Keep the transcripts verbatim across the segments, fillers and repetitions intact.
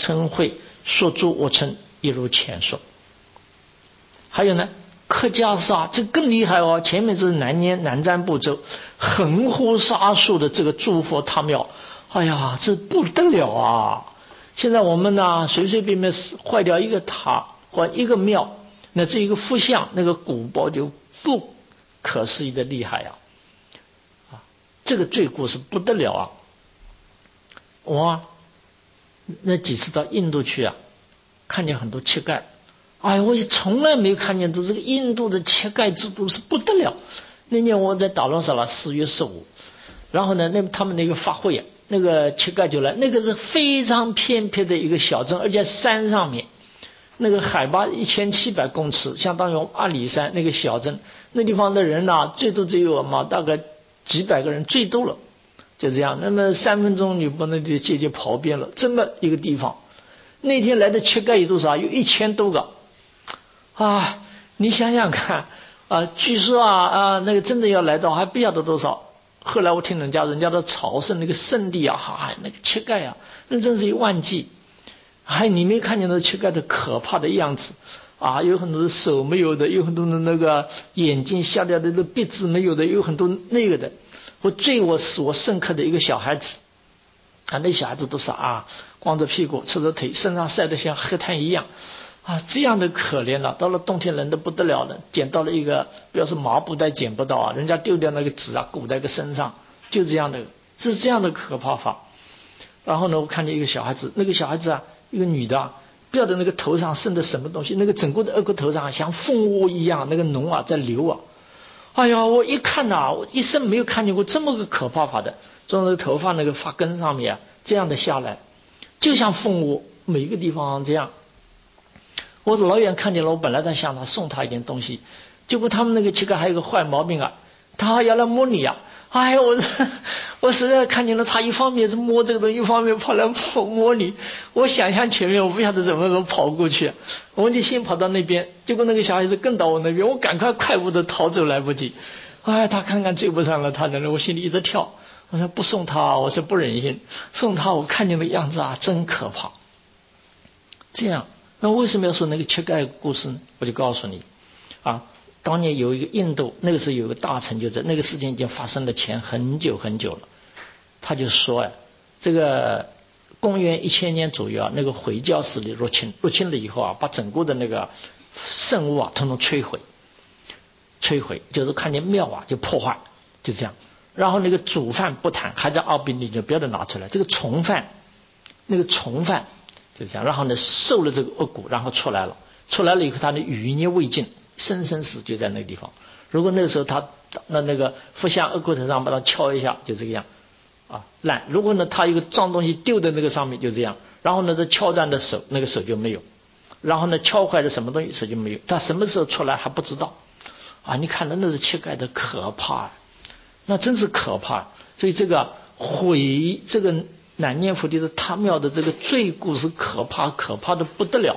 称谓，说诸我称，一如前说。还有呢，客家杀这更厉害哦，前面是南燕南瞻部洲横呼杀数的这个诸佛塔庙，哎呀，这不得了啊！现在我们呢，随随便便坏掉一个塔或一个庙，那这一个佛像，那个古堡就不可思议的厉害呀！啊，这个罪过是不得了啊！我那几次到印度去啊，看见很多乞丐，哎，我也从来没有看见过这个印度的乞丐制度是不得了。那年我在达隆萨拉四月十五，然后呢，那他们那个法会啊，那个乞丐就来，那个是非常偏僻的一个小镇，而且山上面，那个海拔一千七百公尺，相当于阿里山那个小镇，那地方的人呐、啊，最多只有嘛大概几百个人，最多了。就这样，那么三分钟你把那里街街跑遍了，这么一个地方，那天来的乞丐有多少？有一千多个啊！你想想看啊，据说啊啊，那个真的要来到还不晓得多少。后来我听人家人家的朝圣那个圣地啊，哈，那个乞丐啊，那真是一万计。还你没看见那乞丐的可怕的样子啊？有很多的手没有的，有很多的那个眼睛瞎掉的，那鼻子没有的，有很多那个的。我最我使我深刻的一个小孩子啊，那小孩子都是啊，光着屁股赤着腿，身上晒得像黑炭一样啊，这样的可怜了、啊。到了冬天冷得不得了了，捡到了一个，不要说麻布袋捡不到啊，人家丢掉那个纸啊，裹在个身上，就这样的，是这样的可怕法。然后呢，我看见一个小孩子，那个小孩子啊，一个女的啊，不晓得那个头上生的什么东西，那个整个的额头头上像蜂窝一样，那个脓啊在流啊。哎呀，我一看呐、啊，我一生没有看见过这么个可怕法的，从那个头发那个发根上面啊，这样的下来，就像蜂窝，每一个地方这样。我老远看见了，我本来在想他送他一点东西，结果他们那个乞丐还有个坏毛病啊，他要来摸你呀、啊！哎呀，我我实在看见了他，一方面是摸这个东西，一方面跑来摸摸你。我想象前面，我不晓得怎么能跑过去，我就先跑到那边，结果那个小孩子跟到我那边，我赶快快步的逃走，来不及。哎，他看看追不上了，他的，我心里一直跳。我说不送他，我是不忍心送他。我看见的样子啊，真可怕。这样，那为什么要说那个乞丐故事呢？我就告诉你啊。当年有一个印度，那个时候有个大臣就在那个事情已经发生了前很久很久了，他就说哎，这个公元一千年左右啊，那个回教势力入侵，入侵了以后啊，把整个的那个圣物啊统统摧毁，摧毁就是看见庙啊就破坏，就这样。然后那个主犯不谈，还在奥比里就不要得拿出来，这个从犯，那个从犯就这样。然后呢受了这个恶果，然后出来了，出来了以后他的余孽未尽。生生死就在那个地方。如果那个时候他那那个佛像额骨头上把它敲一下，就这个样啊烂。如果呢他一个脏东西丢在那个上面，就这样。然后呢这敲断的手，那个手就没有。然后呢敲坏了什么东西，手就没有。他什么时候出来还不知道啊！你看的那是乞丐的可怕，那真是可怕。所以这个毁这个南念佛的的塔庙的这个罪过是可怕，可怕的不得了。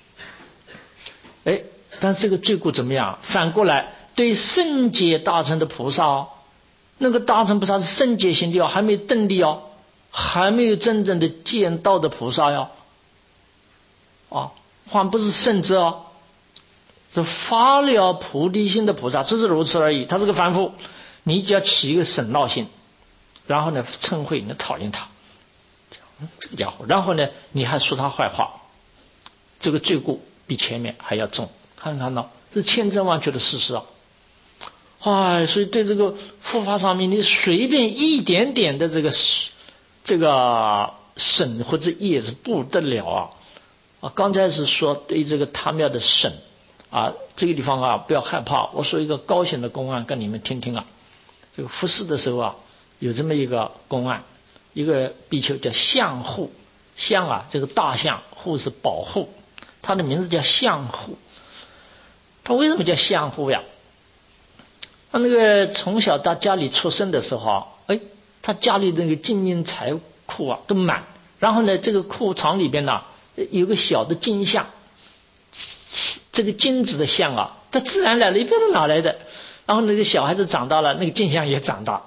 哎。但这个罪过怎么样？反过来对圣解大乘的菩萨哦，那个大乘菩萨是圣解行的哦，还没有登地哦，还没有真正的见道的菩萨哟，啊，还不是圣者哦，是发了菩提心的菩萨，只是如此而已。他是个凡夫，你只要起一个省闹心，然后呢嗔恚，你讨厌他，这个家伙，然后呢你还说他坏话，这个罪过比前面还要重。看看到是千真万确的事实啊！哎，所以对这个佛法上面，你随便一点点的这个这个审或者业是不得了啊！啊，刚才是说对这个塔庙的审啊，这个地方啊不要害怕。我说一个高兴的公案跟你们听听啊。这个服侍的时候啊，有这么一个公案，一个比丘叫象护，象啊这个大象，护是保护，他的名字叫象护。他为什么叫相护呀？他那个从小到家里出生的时候，哎，他家里那个金银财库啊都满，然后呢，这个库藏里边呢有个小的金像，这个金子的像啊，它自然来了，也不知道哪来的。然后那个小孩子长大了，那个金像也长大，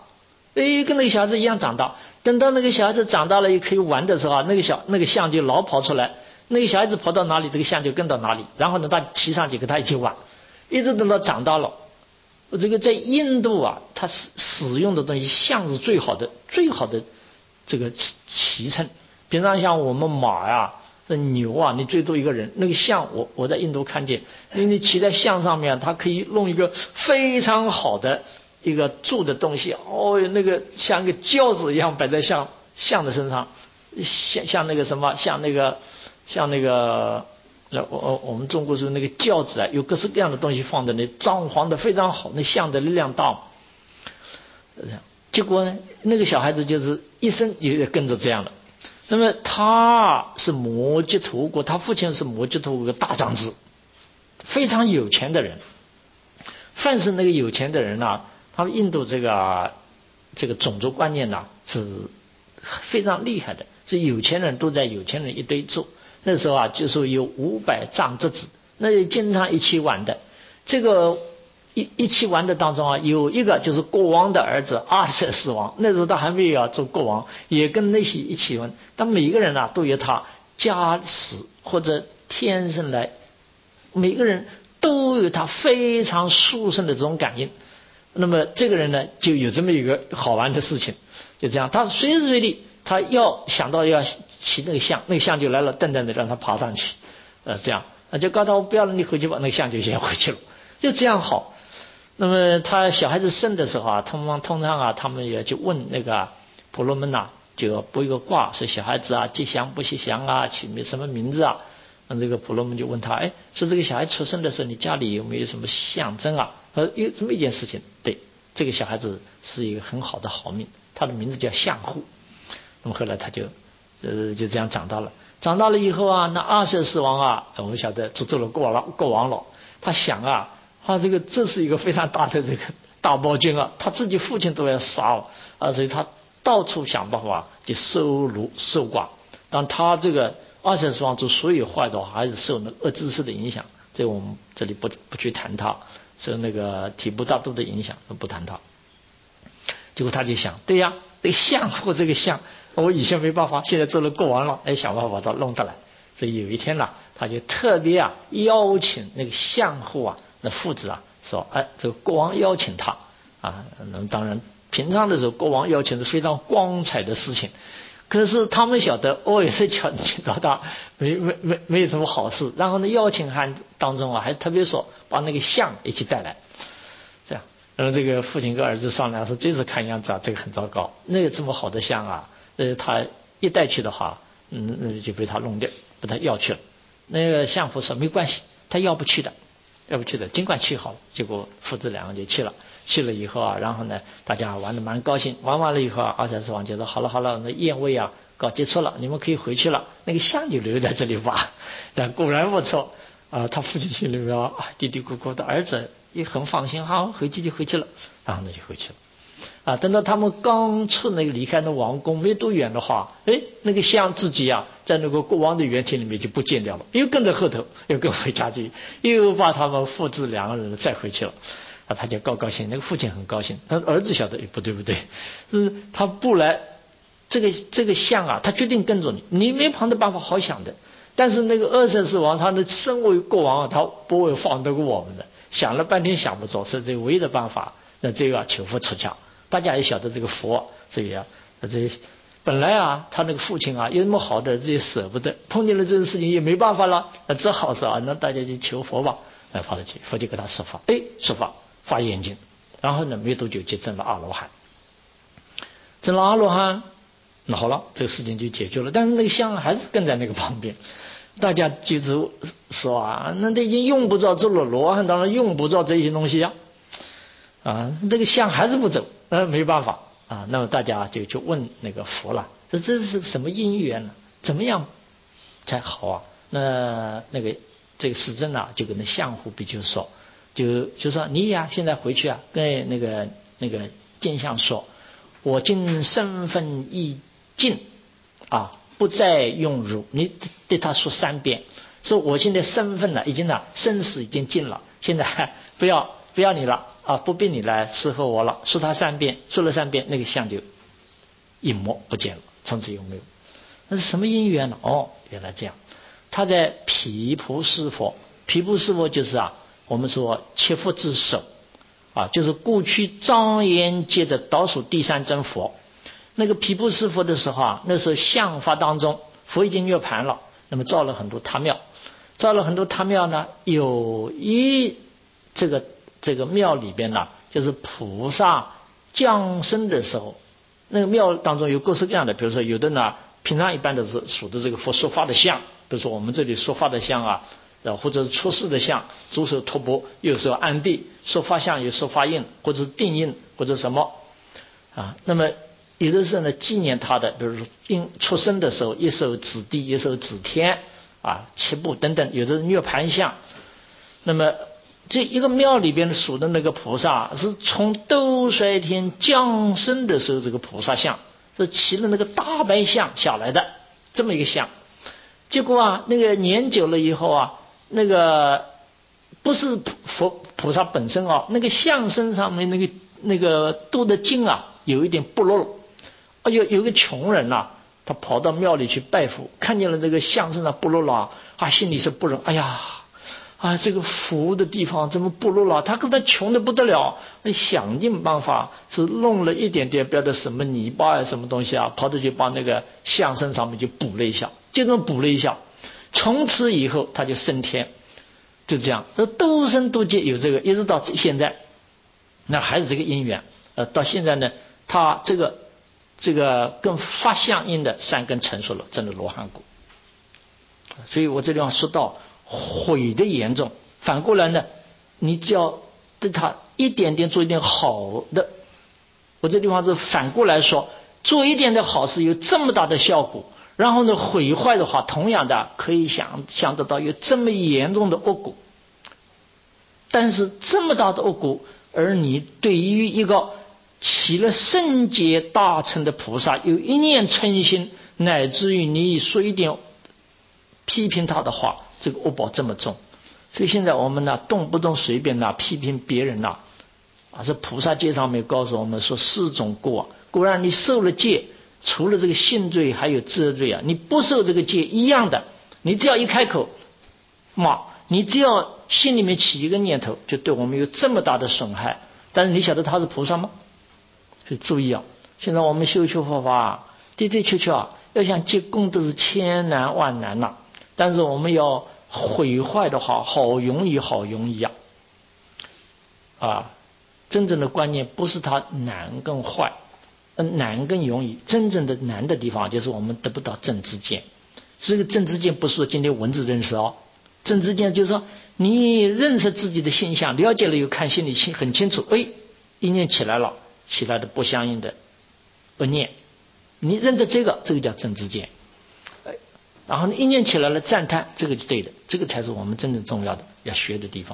哎，跟那个小孩子一样长大。等到那个小孩子长大了也可以玩的时候啊，那个小那个象就老跑出来，那个小孩子跑到哪里，这个象就跟到哪里，然后呢，他骑上去跟他一起玩，一直等到长大了。这个在印度啊，他使使用的东西象是最好的最好的这个骑乘。平常像我们马呀、这牛啊，你最多一个人，那个象我我在印度看见，因为你骑在象上面，它可以弄一个非常好的一个住的东西，哦，那个像一个轿子一样摆在象象的身上，像像那个什么，像那个像那个。那我我们中国是那个轿子啊，有各式各样的东西放在那，装潢的非常好，那象的力量大。结果呢，那个小孩子就是一生也跟着这样的。那么他是摩羯陀国，他父亲是摩羯陀国的大长子，非常有钱的人。凡是那个有钱的人呢、啊，他们印度这个这个种族观念呢、啊、是非常厉害的，是有钱人都在有钱人一堆住。那时候啊，就说有五百丈之子，那经常一起玩的。这个一一起玩的当中啊，有一个就是国王的儿子阿瑟斯王，那时候他还没有要做国王，也跟那些一起玩。但每一个人啊，都有他家世或者天生来，每个人都有他非常殊胜的这种感应。那么这个人呢，就有这么一个好玩的事情，就这样，他随时随地。他要想到要骑那个象，那个象就来了，瞪瞪的让他爬上去，呃，这样，那就告诉他我不要了，你回去吧，那个象就先回去了，就这样好。那么他小孩子生的时候啊，通常通常啊，他们也就问那个婆罗门呐、啊，就要卜一个卦，说小孩子啊吉祥不吉祥啊，取名什么名字啊？那这个婆罗门就问他，哎，说这个小孩出生的时候，你家里有没有什么象征啊？呃，有这么一件事情，对，这个小孩子是一个很好的好命，他的名字叫象户。那么后来他就呃就这样长大了，长大了以后啊，那阿瑟斯王啊，我们晓得做做了国王国王了，他想啊，他这个这是一个非常大的这个大暴君啊，他自己父亲都要杀啊，所以他到处想办法去收卢收刮。当他这个阿瑟斯王之所以坏的话，还是受那恶知识的影响，这我们这里不不去谈他，受那个提布大都的影响，不谈他。结果他就想，对呀，这个象或这个象。我以前没办法，现在做了国王了，哎，想办法把它弄得来。所以有一天呢、啊，他就特别啊邀请那个相户啊，那父子啊说，哎，这个国王邀请他啊，那当然平常的时候国王邀请是非常光彩的事情，可是他们晓得哦，也是请请到他没没没没有什么好事。然后呢，邀请函当中啊，还特别说把那个象一起带来，这样。然后这个父亲跟儿子商量说，这次看样子啊，这个很糟糕，那个这么好的象啊。呃，他一带去的话，嗯，那就被他弄掉，被他要去了。那个相夫说没关系，他要不去的，要不去的，尽管去好了。结果父子两个就去了，去了以后啊，然后呢，大家玩得蛮高兴。玩完了以后啊，阿瑟斯王就说好了好了，那宴会啊搞结束了，你们可以回去了。那个象就留在这里吧。但果然不错啊，他父亲心里面啊嘀嘀咕咕的，儿子也很放心，好回去就回去了，然后呢就回去了。啊，等到他们刚出那个离开那王宫没多远的话，哎，那个象自己啊，在那个国王的园庭里面就不见掉了，又跟着后头，又跟回家去，又把他们父子两个人再回去了。啊，他就高高兴，那个父亲很高兴，但儿子晓得，哎，不对不对，嗯，他不来，这个这个象啊，他决定跟着你，你没旁的办法好想的。但是那个阿瑟斯王，他的身为国王，他不会放得过我们的，想了半天想不着，是这唯一的办法，那这个求佛出家。大家也晓得这个佛，这个啊，这本来啊，他那个父亲啊，有那么好的儿子也舍不得，碰见了这个事情也没办法了，那只好说啊，那大家就求佛吧，来跑了去，佛就给他说法，哎，说法发眼睛，然后呢，没多久就证了阿罗汉，证了阿罗汉，那好了，这个事情就解决了。但是那个象还是跟在那个旁边，大家就是说啊，那他已经用不着做了罗汉，当然用不着这些东西呀、啊，啊，这个象还是不走。呃，没办法啊，那么大家就去问那个佛了，这这是什么因缘呢？怎么样才好啊？那那个这个时珍啊，就跟那相虎比丘说，就就说你呀，现在回去啊，跟那个那个见相说，我今身份已尽啊，不再用汝。你对他说三遍，说我现在身份呢，已经呢生死已经尽了，现在不要不要你了。 啊，不必你来侍候我了，说他三遍，说了三遍，那个像就一抹不见了，从此又没有。那是什么因缘呢？哦，原来这样。他在毗婆尸佛，毗婆尸佛就是啊，我们说切腹之首啊，就是过去庄严界的倒数第三尊佛。那个毗婆尸佛的时候啊，那时候相法当中，佛已经涅盘了，那么造了很多塔庙，造了很多塔庙呢，有一这个这个庙里边呢，就是菩萨降生的时候，那个庙当中有各式各样的，比如说有的呢，平常一般的是数的这个佛说法的像，比如说我们这里说法的像啊，或者是出世的像，左手托钵，右手安地，说法像有说法印，或者是定印，或者什么啊。那么有的时候呢，纪念他的，比如说因出生的时候，一手指地，一手指天啊，七步等等，有的是涅盘像。那么这一个庙里边数的那个菩萨，是从兜率天降生的时候，这个菩萨像是骑了那个大白象下来的这么一个像。结果啊，那个年久了以后啊，那个不是佛菩萨本身啊，那个象身上面那个那个镀的金啊，有一点剥落了。啊，有有个穷人呐、啊，他跑到庙里去拜佛，看见了那个象身上剥落了，啊，心里是不忍，哎呀，啊，这个佛的地方怎么剥落了？他跟他穷的不得了，想尽办法是弄了一点点别的什么泥巴啊，什么东西啊，跑着去把那个象身上面就补了一下，就这么补了一下，从此以后他就升天，就这样，这多生多劫有这个，一直到现在，那还是这个因缘，呃，到现在呢，他这个。这个跟法相应的三根成熟了，真的罗汉果。所以我这地方说到毁的严重，反过来呢，你只要对他一点点做一点好的，我这地方是反过来说，做一点的好事有这么大的效果，然后呢毁坏的话，同样的可以想想得到有这么严重的恶果。但是这么大的恶果，而你对于一个起了圣洁大乘的菩萨有一念嗔心，乃至于你说一点批评他的话，这个恶报这么重。所以现在我们呢，动不动随便呢批评别人呐，啊，这菩萨戒上面告诉我们说四种过，果然你受了戒，除了这个性罪还有遮罪啊，你不受这个戒一样的，你只要一开口骂，你只要心里面起一个念头，就对我们有这么大的损害。但是你晓得他是菩萨吗？所以注意啊！现在我们修修佛法啊，的的确确啊，要想积功德是千难万难呐、啊。但是我们要毁坏的话，好容易，好容易啊！啊，真正的观念不是它难跟坏，嗯，难跟容易，真正的难的地方就是我们得不到正知见。这个正知见不是说今天文字认识哦，正知见就是说你认识自己的现象，了解了又看心里清很清楚，哎，一念起来了。起来的不相应的恶念，你认得这个，这个叫正知见。然后一念起来了赞叹，这个就对的，这个才是我们真正重要的要学的地方。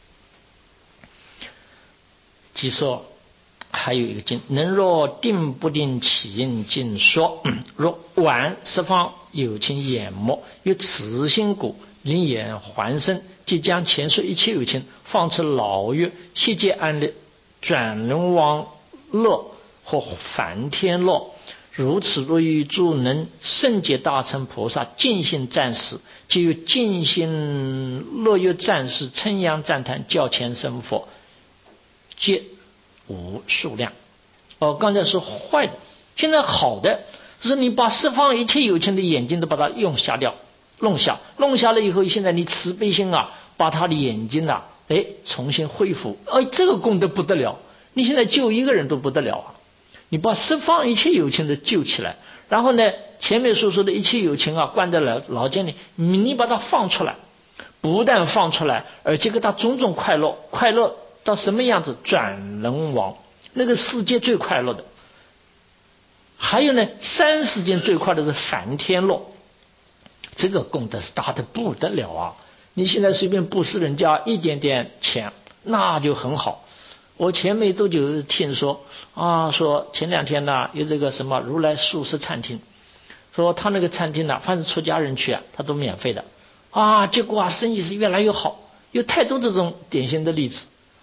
即说还有一个经，能若定不定起因尽说，若玩十方有情眼目，有慈心故，灵眼还生，即将前述一切有情放出老狱，悉皆安乐，转轮王乐或梵天乐，如此若欲诸能圣解大乘菩萨尽心赞时，即有尽心乐乐赞时，称扬赞叹教前生佛，皆无数量。哦，刚才说坏的，现在好的是你把十方一切有情的眼睛都把它用瞎掉，弄瞎，弄瞎了以后，现在你慈悲心啊，把他的眼睛啊，哎，重新恢复，哎，这个功德不得了。你现在救一个人都不得了啊！你把十方一切有情的救起来，然后呢，前面所说的一切有情啊，关在了牢监里，你把它放出来，不但放出来，而且给他种种快乐，快乐到什么样子？转轮王，那个世界最快乐的。还有呢，三世间最快的是梵天乐，这个功德是大的不得了啊！你现在随便布施人家一点点钱，那就很好。我前没多久听说啊，说前两天呢有这个什么如来素食餐厅，说他那个餐厅呢，凡是出家人去啊，他都免费的啊，结果啊生意是越来越好，有太多这种典型的例子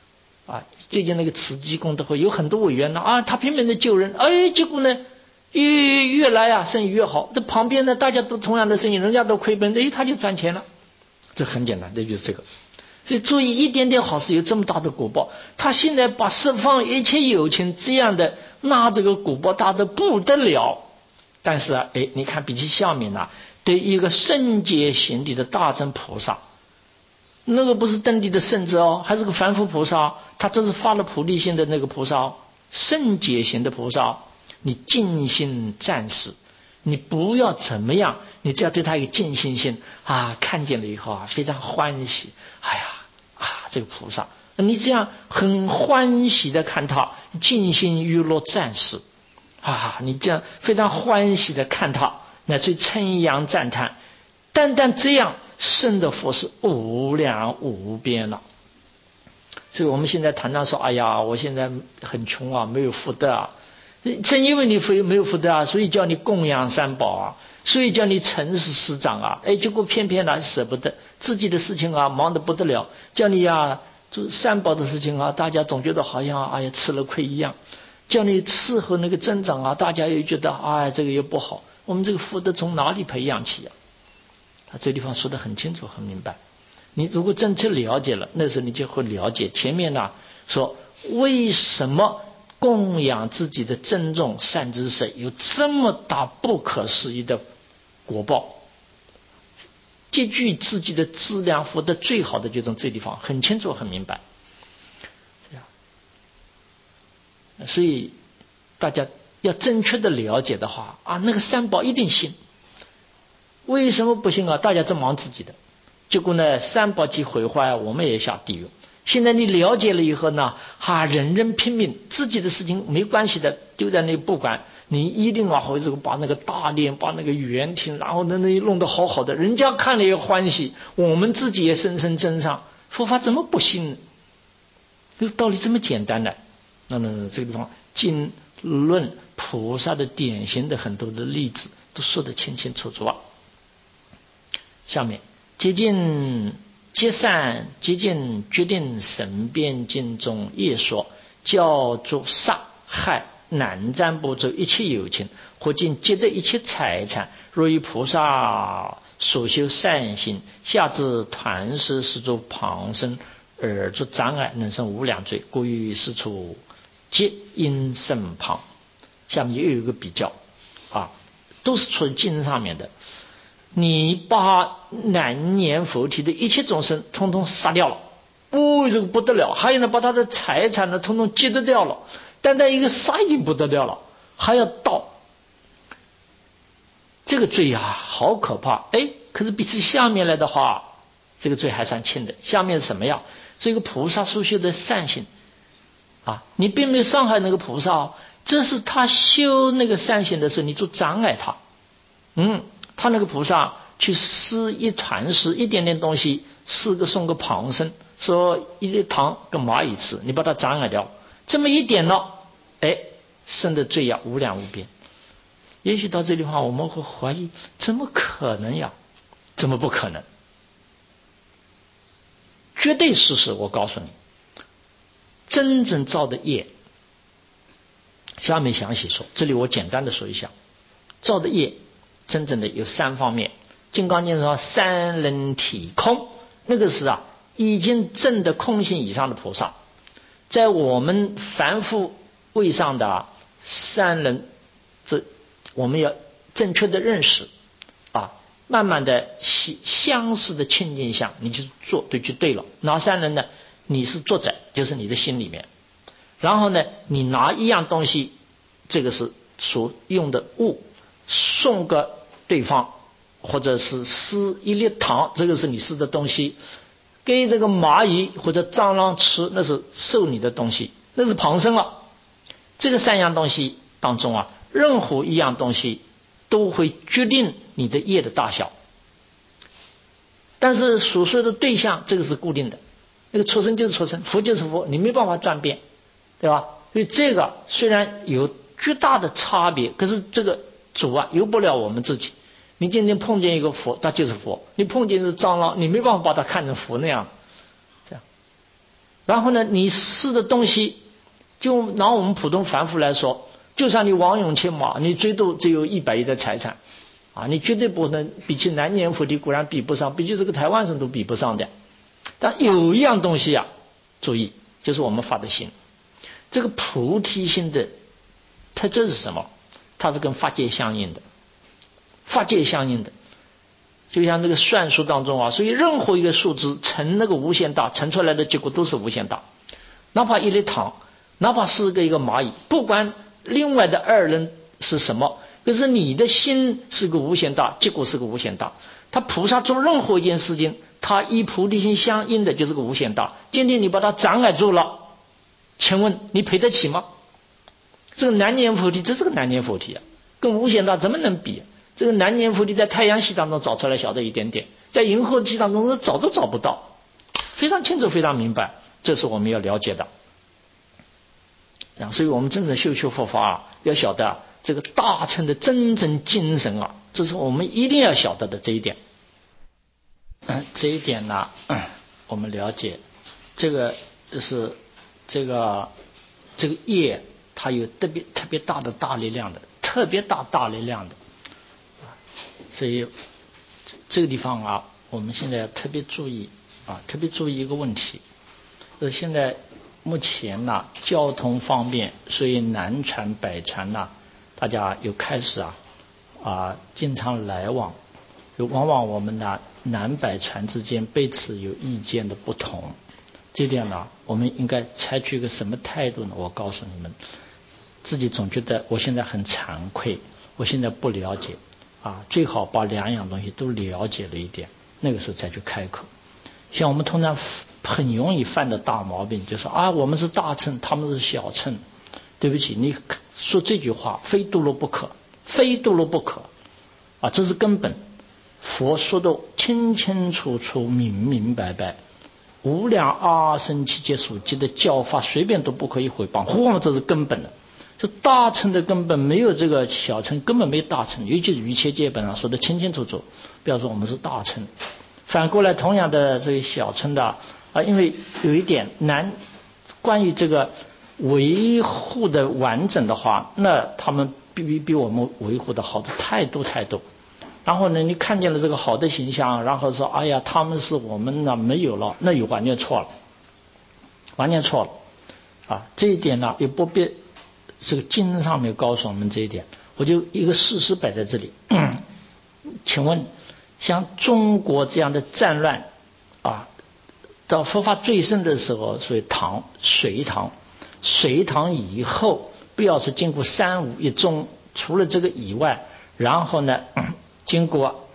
啊，最近那个慈济功德会有很多委员呢啊，他拼命的救人，哎，结果呢越越来啊生意越好，这旁边呢大家都同样的生意，人家都亏本，哎，他就赚钱了。这很简单，这就是这个。所以注意一点点好事有这么大的果报，他现在把十方一切有情这样的，那这个果报大的不得了。但是啊，哎，你看比起下面啊，对一个圣洁行地的大乘菩萨，那个不是登地的圣者哦，还是个凡夫菩萨，他这是发了菩提心的那个菩萨哦，圣洁行的菩萨，你尽心赞视，你不要怎么样，你只要对他有尽心心啊，看见了以后啊，非常欢喜，哎呀啊，这个菩萨，你这样很欢喜的看他，尽心娱乐赞视啊，你这样非常欢喜的看他，乃至称扬赞叹，单单这样生的福是无量无边了。所以我们现在谈到说，哎呀，我现在很穷啊，没有福德啊，正因为你没有福德啊，所以叫你供养三宝啊，所以叫你诚实师长啊，哎，结果偏偏呢舍不得自己的事情啊，忙得不得了，叫你呀做三宝的事情啊，大家总觉得好像哎呀吃了亏一样，叫你伺候那个增长啊，大家又觉得哎这个又不好，我们这个福德从哪里培养起啊？他这地方说得很清楚很明白。你如果真去了解了，那时候你就会了解前面呢说为什么供养自己的珍重善知识有这么大不可思议的果报，积聚自己的资粮福德最好的就从这地方很清楚很明白。所以大家要正确的了解的话啊，那个三宝一定信。为什么不信啊？大家正忙自己的，结果呢三宝既毁坏，我们也下地狱。现在你了解了以后呢，哈，人人拼命，自己的事情没关系的，丢在那不管，你一定啊，或者把那个大殿，把那个园庭，然后那那弄得好好的，人家看了也欢喜，我们自己也深深增上。佛法怎么不信呢？这个道理这么简单的。那么这个地方经论菩萨的典型的很多的例子都说得清清楚楚啊。下面接近接善接近决定神变经中也说，教诸杀害难占不周一切有情，或尽皆得一切财产，若于菩萨所修善行，下至团师使诸旁生而作障碍，能生无量罪，故于是处皆因身旁。下面又有一个比较啊，都是出经上面的。你把难念佛体的一切众生通通杀掉了，哦，这个不得了。还有呢，把他的财产呢通通劫得掉了，单单一个杀已经不得了了，还要盗，这个罪啊好可怕。哎，可是比起下面来的话，这个罪还算轻的。下面是什么呀？这个菩萨所修的善行啊，你并没有伤害那个菩萨，这是他修那个善行的时候，你做障碍他。嗯，他那个菩萨去施一团食一点点东西，施个送个旁生，说一粒糖跟蚂蚁吃，你把它障碍掉，这么一点呢，哎，生的罪呀无量无边。也许到这地方我们会怀疑，怎么可能呀？怎么不可能？绝对事实，我告诉你，真正造的业，下面详细说，这里我简单的说一下，造的业真正的有三方面。金刚经说三人体空，那个是啊已经证得空性以上的菩萨，在我们凡夫位上的、啊、三人，这我们要正确的认识啊，慢慢的相似的清净相，你就做对就对了。哪三人呢？你是作者，就是你的心里面，然后呢你拿一样东西，这个是所用的物，送个对方，或者是施一粒糖，这个是你施的东西，给这个蚂蚁或者蟑螂吃，那是受你的东西，那是旁生了。这个三样东西当中啊，任何一样东西都会决定你的业的大小，但是所说的对象这个是固定的，那个出生就是出生，佛就是佛，你没办法转变，对吧？所以这个虽然有巨大的差别，可是这个主啊由不了我们自己。你今天碰见一个佛，他就是佛；你碰见一个蟑螂，你没办法把它看成佛那样。这样， 然后呢，你是的东西，就拿我们普通凡夫来说，就算你王永庆嘛，你最多只有一百亿的财产啊，你绝对不能比起南阎浮提固然比不上，比起这个台湾省都比不上的。但有一样东西啊，注意，就是我们发的心，这个菩提心的特质是什么？它是跟法界相应的，法界相应的，就像那个算术当中啊，所以任何一个数字乘那个无限大，乘出来的结果都是无限大。哪怕一粒糖，哪怕是个一个蚂蚁，不管另外的二人是什么，可是你的心是个无限大，结果是个无限大。他菩萨做任何一件事情，他依菩提心相应的就是个无限大。今天你把它障碍住了，请问你赔得起吗？这个南阎浮提，这是个南阎浮提啊，跟无限大怎么能比？这个南阎浮提在太阳系当中找出来小的一点点，在银河系当中是找都找不到，非常清楚，非常明白，这是我们要了解的。啊，所以我们真正修修佛法啊，要晓得啊，这个大乘的真正精神啊，这是我们一定要晓得的这一点。嗯，这一点呢，嗯，我们了解，这个就是这个这个业，它有特别特别大的大力量的，特别大大力量的。所以这个地方啊，我们现在要特别注意啊，特别注意一个问题，就是现在目前呢、啊，交通方便，所以南传北传呢、啊，大家又开始啊啊经常来往，就往往我们的南北传之间彼此有意见的不同，这点呢，我们应该采取一个什么态度呢？我告诉你们，自己总觉得我现在很惭愧，我现在不了解。啊，最好把两样东西都了解了一点，那个时候再去开口。像我们通常很容易犯的大毛病，就是啊，我们是大乘，他们是小乘。对不起，你说这句话非堕落不可，非堕落不可啊，这是根本。佛说的清清楚楚、明明白白，无量阿僧祇劫所记的教法，随便都不可以毁谤。我们这是根本的。这大乘的根本没有这个小乘，根本没有大乘，尤其是瑜伽戒本上说的清清楚楚。不要说我们是大乘，反过来同样的这些小乘的啊，因为有一点难，关于这个维护的完整的话，那他们比比比我们维护的好的太多太多。然后呢，你看见了这个好的形象，然后说哎呀，他们是我们呢没有了，那又完全错了，完全错了啊！这一点呢，也不必。这个经上面告诉我们这一点，我就一个事实摆在这里。请问，像中国这样的战乱啊，到佛法最盛的时候，所以唐、隋唐、隋唐以后，不要说经过三五一宗，除了这个以外，然后呢，经过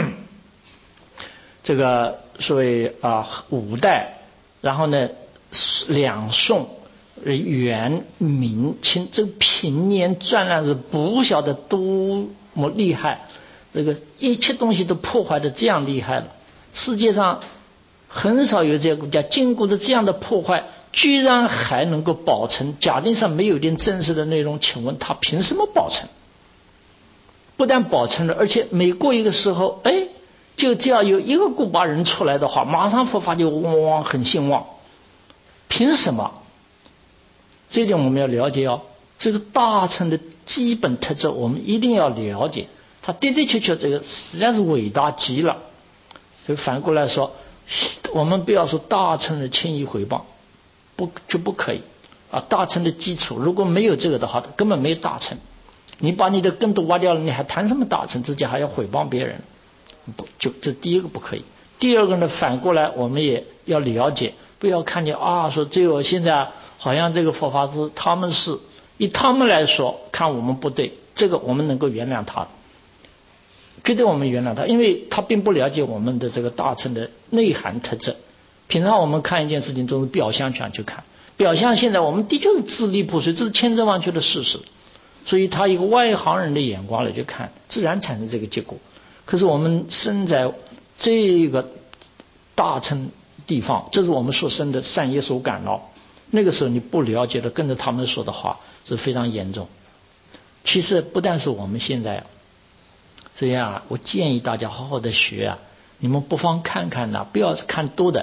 这个所谓啊五代，然后呢两宋。元明清这个平年战乱是不晓得多么厉害，这个一切东西都破坏的这样厉害了。世界上很少有这些国家经过的这样的破坏，居然还能够保存。假定上没有点真实的内容，请问他凭什么保存？不但保存了，而且每过一个时候，哎，就只要有一个古巴人出来的话，马上佛法就汪汪很兴旺。凭什么？这点我们要了解哦，这个大乘的基本特质我们一定要了解，它的的确确这个实在是伟大极了。所以反过来说，我们不要说大乘的轻易回谤，不就不可以啊？大乘的基础如果没有这个的话，根本没有大乘。你把你的根都挖掉了，你还谈什么大乘？自己还要毁谤别人，不就这第一个不可以。第二个呢，反过来我们也要了解，不要看见啊说只有现在。好像这个佛法是他们是以他们来说看我们不对，这个我们能够原谅他，绝对我们原谅他，因为他并不了解我们的这个大乘的内涵特质。平常我们看一件事情都是表象上去看，表象现在我们的确是支离破碎，这是千真万确的事实，所以他一个外行人的眼光来去看，自然产生这个结果。可是我们身在这个大乘地方，这是我们所生的善业所感劳。那个时候你不了解的，跟着他们说的话是非常严重。其实不但是我们现在，所以啊，我建议大家好好的学啊，你们不妨看看呐、啊，不要看多的，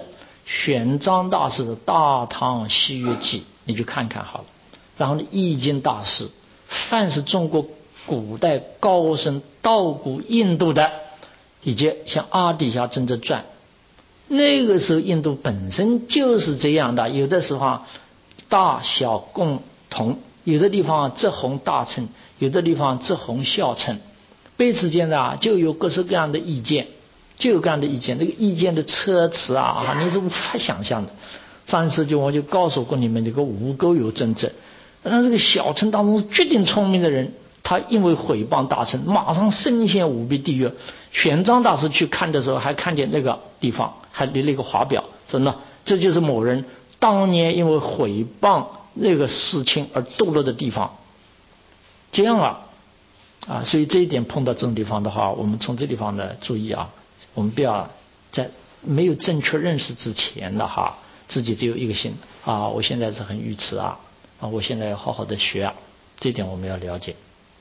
玄奘大师的《大唐西域记》，你去看看好了。然后呢，易经大师，凡是中国古代高僧到古印度的，以及像阿底峡真者传，那个时候印度本身就是这样的，有的时候啊大小共同，有的地方直红大乘，有的地方直红小乘，彼此间呢就有各式各样的意见，就有各样的意见，那个意见的车词啊，你是无法想象的。上一次就我就告诉过你们，这个无垢有真者，那这个小乘当中决定聪明的人，他因为毁谤大乘，马上身陷五弊地狱。玄奘大师去看的时候，还看见那个地方还立了一个华表，说呢，这就是某人当年因为毁谤那个世亲而堕落的地方。这样啊啊，所以这一点碰到这种地方的话，我们从这地方呢注意啊，我们不要在没有正确认识之前的哈，自己只有一个心啊，我现在是很愚痴啊啊，我现在要好好的学啊，这点我们要了解。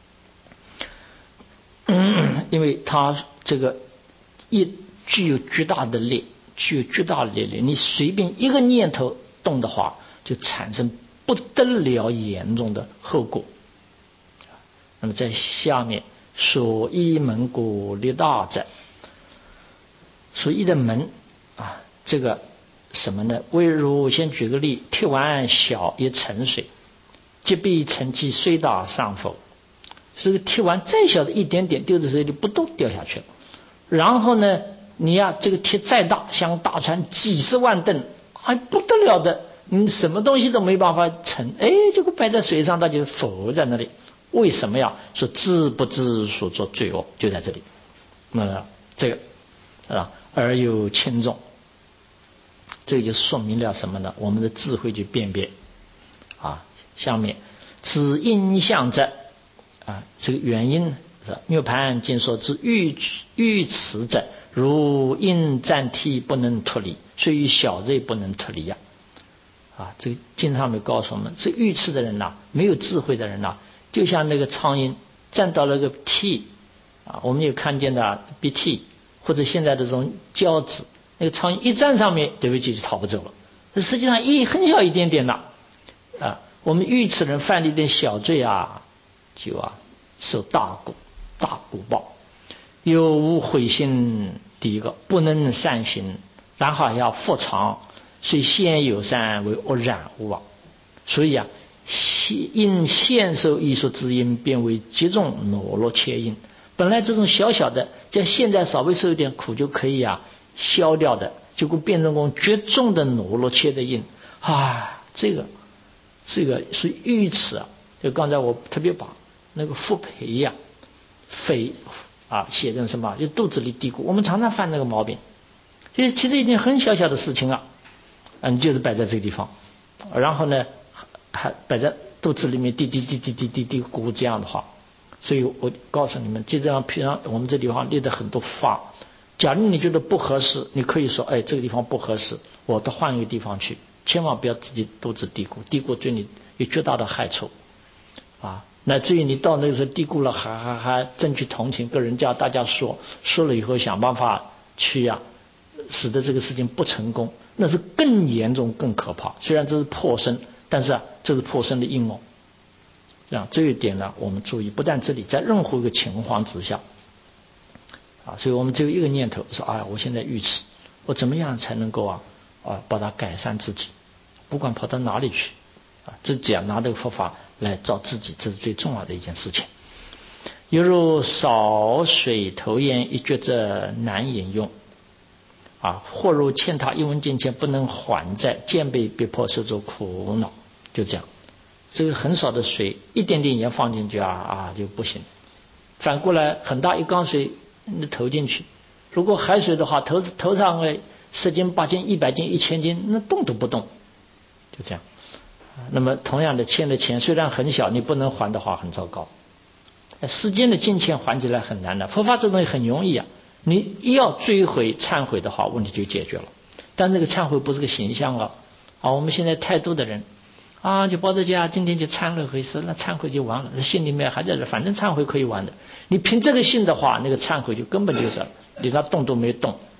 嗯，因为它这个一具有巨大的力，具有巨大的力量，你随便一个念头动的话，就产生不得了严重的后果。那么在下面所依门故立大者，所依的门啊，这个什么呢？为如先举个例，铁碗小也盛水，即必盛其虽大上否。这个铁碗再小的一点点丢在水里不动掉下去了，然后呢，你呀、啊、这个铁再大，像大船几十万吨，还不得了的，你什么东西都没办法盛，哎，这个摆在水上，它就浮在那里。为什么呀？说知不知所作罪恶就在这里。那这个啊，而有轻重，这个就说明了什么呢？我们的智慧去辨别啊。下面此因相者啊，这个原因是涅盘经说之欲欲持者，如因暂替不能脱离，所以小罪不能脱离呀。啊，这个经上面告诉我们，这愚痴的人呐、啊，没有智慧的人呐、啊，就像那个苍蝇站到了个替啊，我们有看见的鼻涕或者现在的这种胶纸，那个苍蝇一站上面，对不起就逃不走了。这实际上一很小一点点的啊，我们愚痴人犯了一点小罪啊，就啊受大果大果报。有无悔心，第一个不能善行，然后要复偿，所以先有善为恶染物啊。所以啊，因现受艺术之因，变为极重懦弱切因。本来这种小小的，在现在稍微受一点苦就可以啊消掉的，结果变成功绝重的懦弱切的因啊，这个这个是愚痴啊。就刚才我特别把那个腹培呀、肺啊写成什么，就肚子里嘀咕。我们常常犯那个毛病，这其实一件很小小的事情啊，嗯，就是摆在这个地方，然后呢还摆在肚子里面滴滴滴滴滴滴滴咕这样的话。所以我告诉你们，就这样平常我们这地方立的很多法，假如你觉得不合适，你可以说，哎，这个地方不合适，我到换一个地方去，千万不要自己肚子嘀咕，嘀咕对你有巨大的害处啊。乃至于你到那个时候嘀咕了，还还还争取同情，跟人家大家说说了以后，想办法去呀、啊，使得这个事情不成功，那是更严重更可怕。虽然这是破身，但是啊，这是破身的阴谋。这样这一点呢，我们注意，不但这里，在任何一个情况之下啊，所以我们只有一个念头，说啊，我现在愚痴，我怎么样才能够啊啊把它改善自己，不管跑到哪里去啊，自己啊拿这个佛法来照自己，这是最重要的一件事情。犹如少水头烟一觉者难饮用啊，或如欠他一文金钱不能还债，渐被逼迫受着苦恼，就这样。这个很少的水，一点点盐放进去啊啊就不行。反过来，很大一缸水你投进去，如果海水的话，投投上来十斤、八斤、一百斤、一千斤，那动都不动，就这样。那么同样的，欠的钱虽然很小，你不能还的话，很糟糕。世间的金钱还起来很难的，佛法这东西很容易啊。你一要追回、忏悔的话，问题就解决了。但这个忏悔不是个形象啊！啊，我们现在太多的人。啊，就抱着家，今天就忏了回事，那忏悔就完了，心里面还在这，反正忏悔可以完的。你凭这个信的话，那个忏悔就根本就是你那动都没动